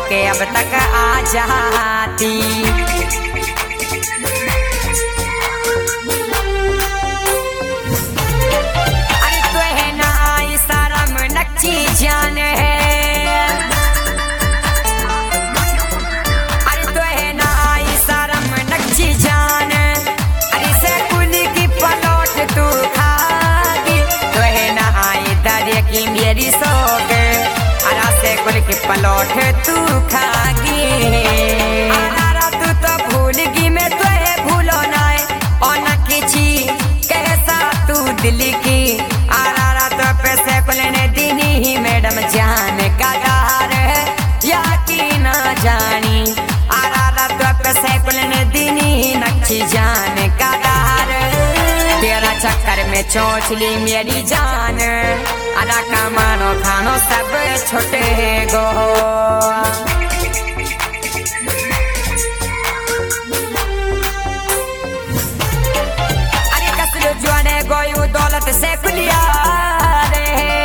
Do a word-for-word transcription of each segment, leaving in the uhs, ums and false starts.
के अब तक आ जाती। अरे तो है ना आई शर्म नक्ची जान है, अरे तो है ना आई शर्म नक्ची जान, अरे से कुल की पलौट तू खागी। तो है ना आई दरिया की मेरी सोग, अरा से कुल की पलौट तू खागी। अरा तू तो भूल गी मैं तो है भूलो ना और न किसी कैसा तू दिल की। अरा तो पैसे कुल ने दीनी ही मैडम जान का दार है या की ना जानी। अरा तो पैसे कुल ने दीनी ही नक्ची जान का दार, तेरा चक्कर में चोचली मेरी जान। अरा का मानो खानो सब छोटे गो, अरे कसलो जुआने गोयू दौलत से कुलिया रे,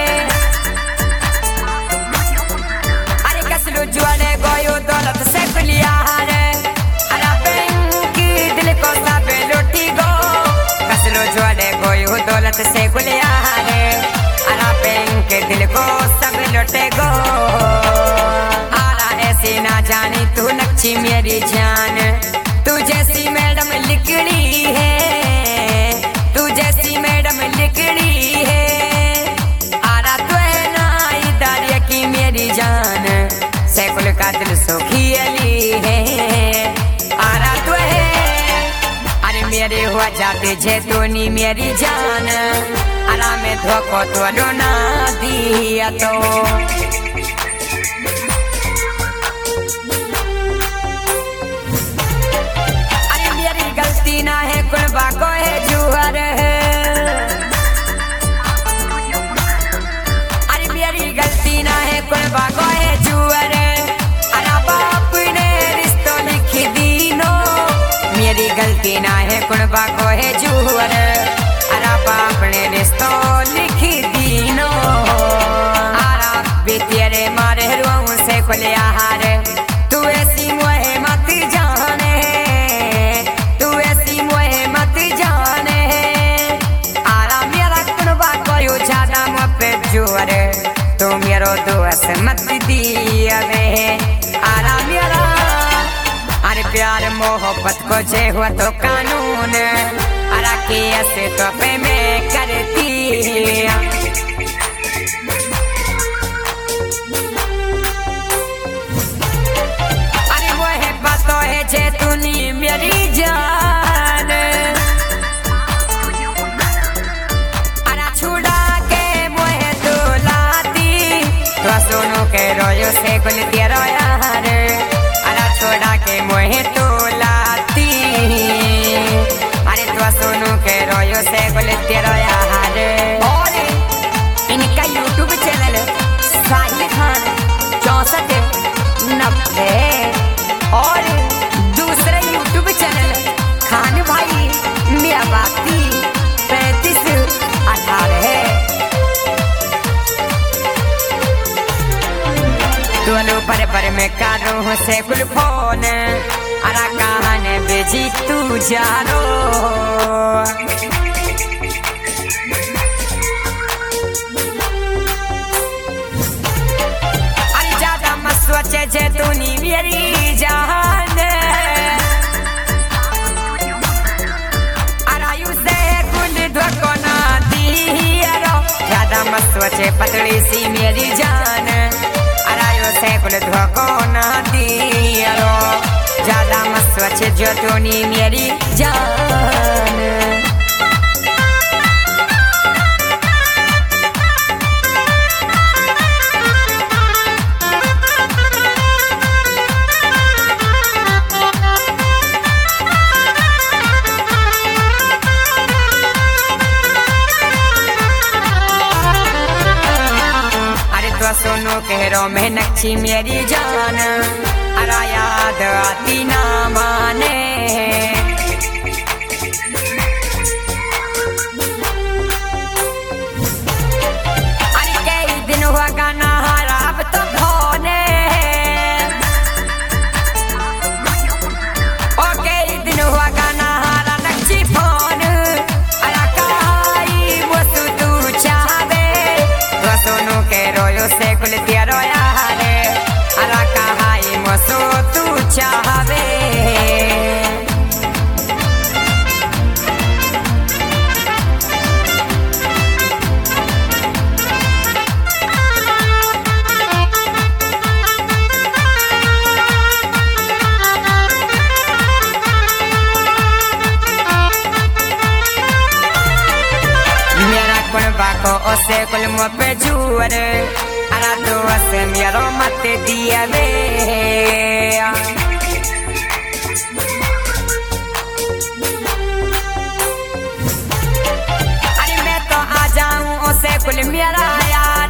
अरे कसलो जुआने गोयू दौलत से कुलिया रे। अरे बेंकी दिल को सब लुटी गो, कसलो जुआने गोयू दौलत से कुलिया रे। अरा बेंके दिल को सब लुटे गो, आरा ऐसी ना जानी तू नक्ची मेरी जान। तू जैसी मैडम लिखड़ी है, तू जैसी मैडम लिखड़ी है। आरा तो है ना दरिया की मेरी जान, सैकुल का दिल सुखी अली है। आरा तो है अरे मेरे हुआ जाते जे तूनी मेरी जान। अरा में धोखो तो रोना दिया तो, अरे मेरी गलती ना है कुर्बा को है जुहर है, अरे मेरी गलती ना है कुर्बा को है जुहर। अरे बाप ने रिश्तों लिखी दीनो, मेरी गलती ना है कुर्बा को है जुहर। अरे बाप ने रिश्तों लिखी दीनो, आरा भी तेरे मारे रुआं से खुलिया हार। तू ऐसी मोहे मत जाने, तू ऐसी मोहे मत जाने। आरा मेरा कुनबा कोई ज्यादा मुझ पे जोर, तू मेरो दोस्त मत दिया वे। आरा मेरा अरे प्यार मोहब्बत को जे हुआ तो कानून, अरा के ऐसे तो पे मैं करती। अरे वो है बातों है जे तूनी मेरी जान, अरा छुड़ा के मोहे तो लाती। तो सुनो के रोयो से कुल तेरो यार, अरा छोड़ा के मोहे तो लाती। अरे तो सुनो के रोयो से कुल तेरो यार। और इनका यूट्यूब चैनल साहिल खान चौसठ नब्बे, और दूसरा यूट्यूब चैनल खान भाई मियावाती पैंतीस अठारह है। दोनों पर पर में कारो से कुल फोन, अरा कहान बेजी तू जारो। अरे ज्यादा मत सोचे जे तूनी मेरी जान, अरायु से कुल धोखो ना दिया। ज्यादा मत सोचे पतली सी मेरी जान, अरायु से कुल धोखो ना दिया। ज्यादा मत सोचे जो तूनी मेरी जान। सुनो कहरो में नक्ची मेरी जान, अरा याद आती ना माने। अरे कई दिन हुआ गाना हरा अब तो धोने, से कुल मुँह पे जूर अरा तो से मेरो मत दिया वे अरे मैं तो आ जाऊं उसे कुल मेरा यार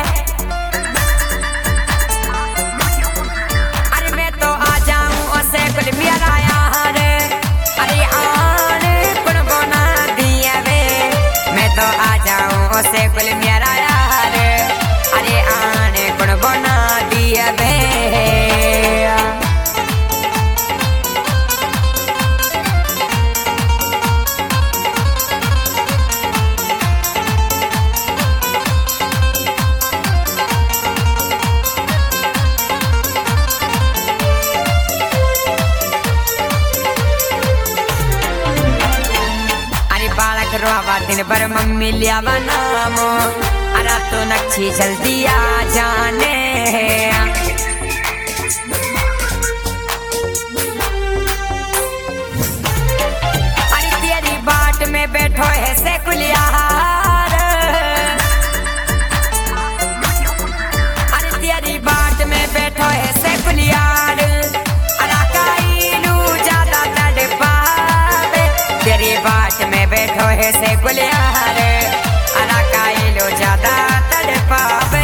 अरे मैं तो आ जाऊं उसे कुल मेरा यार अरे आने कुल बना दिया वे मैं तो आ जाऊं उसे कुल मेरा यार अरे आने कुल बना दिया वे रोवा दिन भर मम्मी लियावा नाम अरा तो नक्शी जल्दी आ जाने अरे तेरी बाट में बैठो है से कुलियार अरे तेरी बाट में बैठो है से कुलियार अरा काईलू ज्यादा तड़पावे तेरी बाट में बैठो है से गुलियार अरा काईलो ज्यादा तड़पावे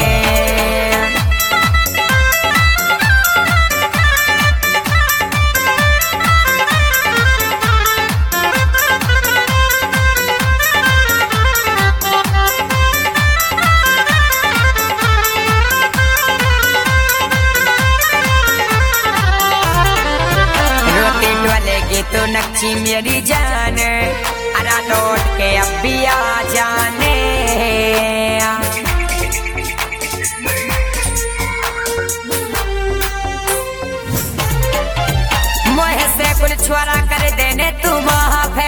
रोटी डोलेगी तो नक्शी मेरी जान अरा लौट के अब भी आ जाने मोहे से कुल छुआरा कर देने तू माफ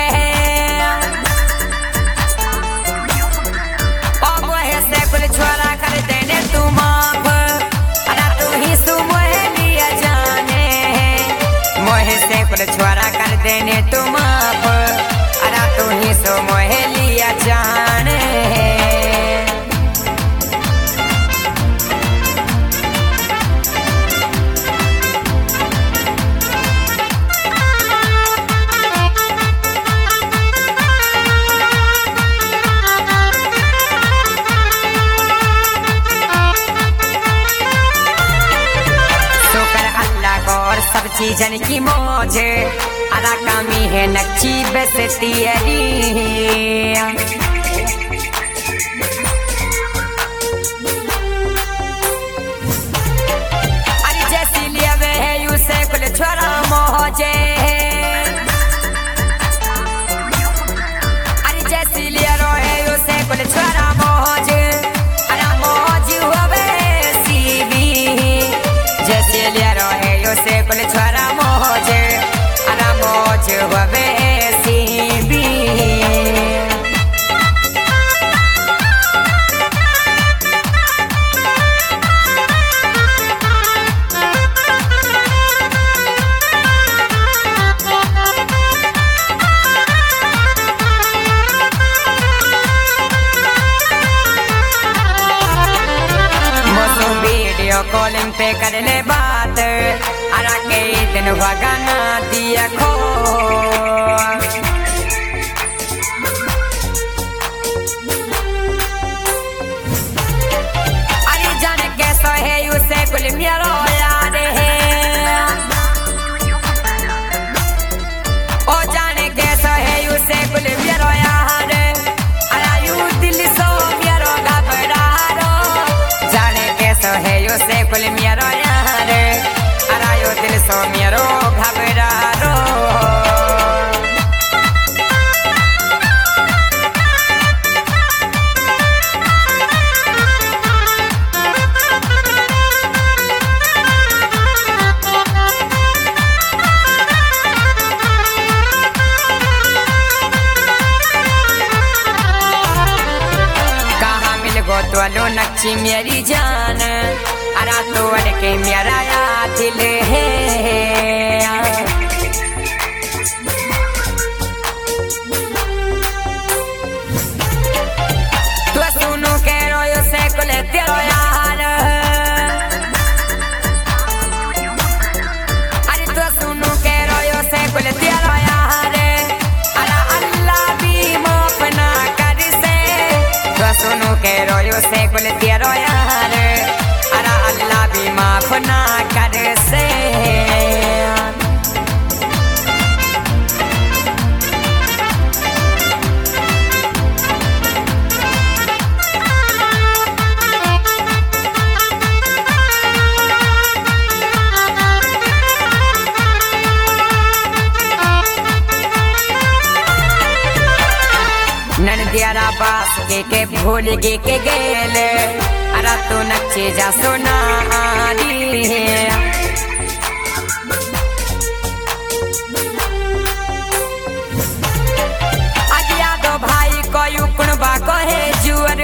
ओ मोहे से कुल छुआरा कर देने तू माफ अरा तू ही सु मोहे लिया जाने मोहे से कुल छुआरा कर देने तू माफ अरा तू ही सो मोहे लिया जाने शुक्र अल्लाह को और सब चीजन की मौज अरा कामी है नक्शी बेसती अरे जैसी लिया वे है यू से कुल छोरा मौजे अरे जैसी लिया रो है यू से कुल छोरा मौज अरा मौज हुआ वैसी भी जैसी लिया रो है यू से कुल छोरा मौज अरा मौज हुआ वैसी भी वीडियो कॉलिंग पे कर ले बात अरा के दिन भगाना दिया खो अरे जाने कैसा है उसे कुल मेरो याद है ओ जाने कैसा है उसे कुल मेरो याद अरा यू दिल सो मेरो घबरा रो जाने कैसा है उसे कुल मेरो यार अरा यो दिल सो मेरो घबरा रो कहाँ मिल गो तो लो नक्शी मेरी जान अरा तोड़ के मेरा याद दिल है तो सुन कुल तेरो यार अरे अल्लाह भी माफ ना कर से ननदियारा बास के के भूल गे के गेले अरे तू नच्चे जा सोनारी अगिया दो भाई कोयु कुणबा कहे जुअर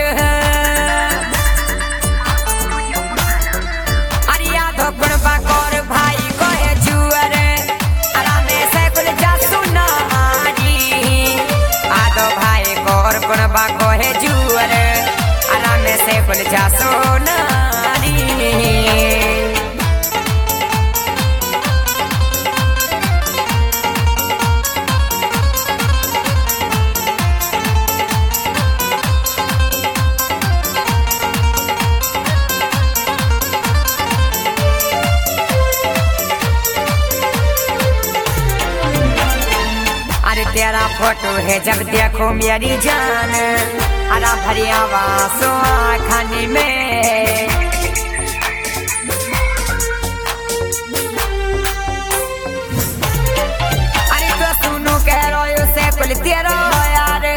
अरिया दो कुणबा कोर भाई कहे जुअर अरा में से कुल जा सोनारी आदो भाई और कुणबा कोहे जुअर आराम से कुल जा सोनारी तेरा फोटो है जब देखो मेरी जान हरा भरी आवाज़ खाने में अरे तो सुनो कह रो से कुल तेरा यार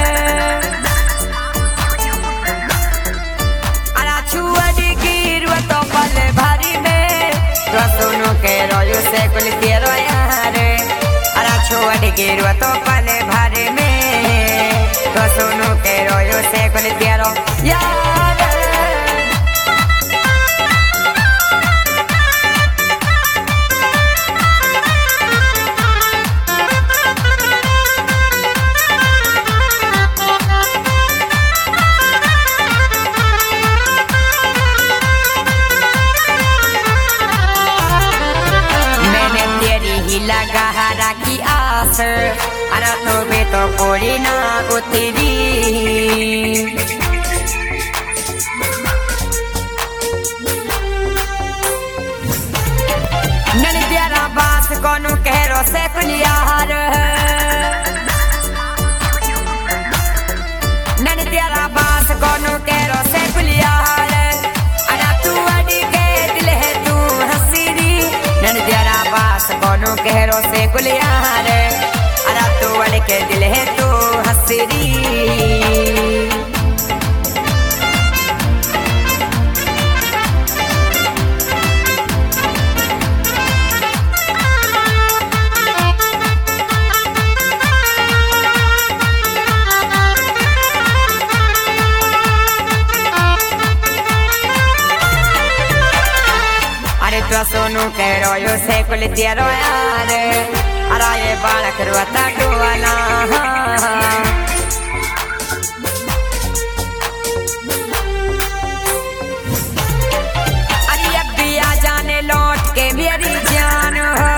अरे छुअड़ी गिर तो पल भरी में तो सुनो कह रो से कुल तेरा यार छोड़ गिरो तो पल भर में तो सुनो के रोयो से कुल तेरो यार मैंने तेरी ही लगा हरा की आस अरे तो बे तो पूरी ना उतरी ननदियारा बास कोनो कहरो से कुलियार ननदियारा बास कोनो कहरो से कुलियार अरे तू अड़ी के दिल है तू हसीरी ननदियारा बास कोनो कहरो से कुलियार अरे तू अड़ के दिल है तू हसीरी तो सोनू कह रोयो से कुल तेरो यार अरा ये बालक रोता डोला अरे अब भी आ जाने लौट के मेरी जान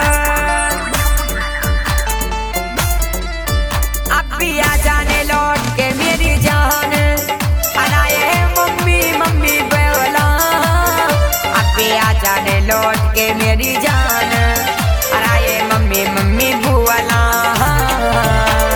अब भी आ जाने लौट के मेरी जान अरा ये मम्मी मम्मी बोला अब भी आ जाने लौट के मेरी जान अरे ये मम्मी मम्मी बुआला